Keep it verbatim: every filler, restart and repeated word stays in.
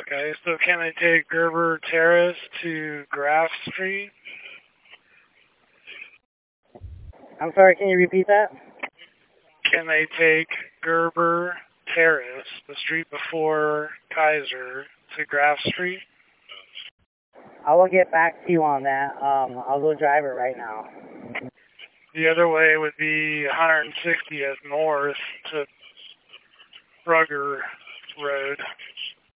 Okay, so can I take Gerber Terrace to Graff Street? I'm sorry, can you repeat that? Can I take Gerber Terrace, the street before Kaiser, to Graff Street? I will get back to you on that. Um, I'll go drive it right now. The other way would be one sixtieth north to Rugger Road.